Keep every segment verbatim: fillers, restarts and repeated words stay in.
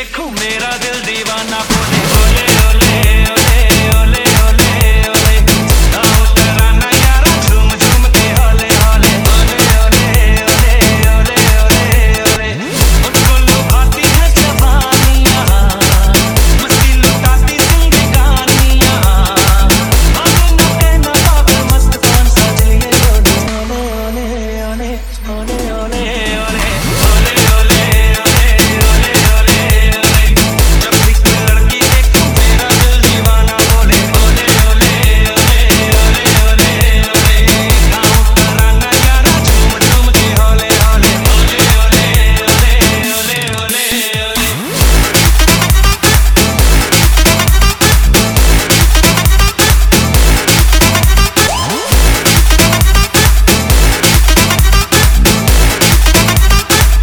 देखो मेरा दिल दीवाना बोले ओले ओले ओले ओले ओले ओले आओ तराना यारा झूम झूम के ओले ओले ओले ओले ओले ओले ओले ओले मुझको लुभाती है जवानियाँ मस्ती लुटाती जिंदगानियाँ आगे न कहना पागल मस्त कौन सा दिल ये ओले ओले ओले ओले ओले ओले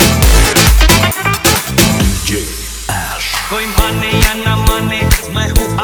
कोई माने या ना माने मैं हूँ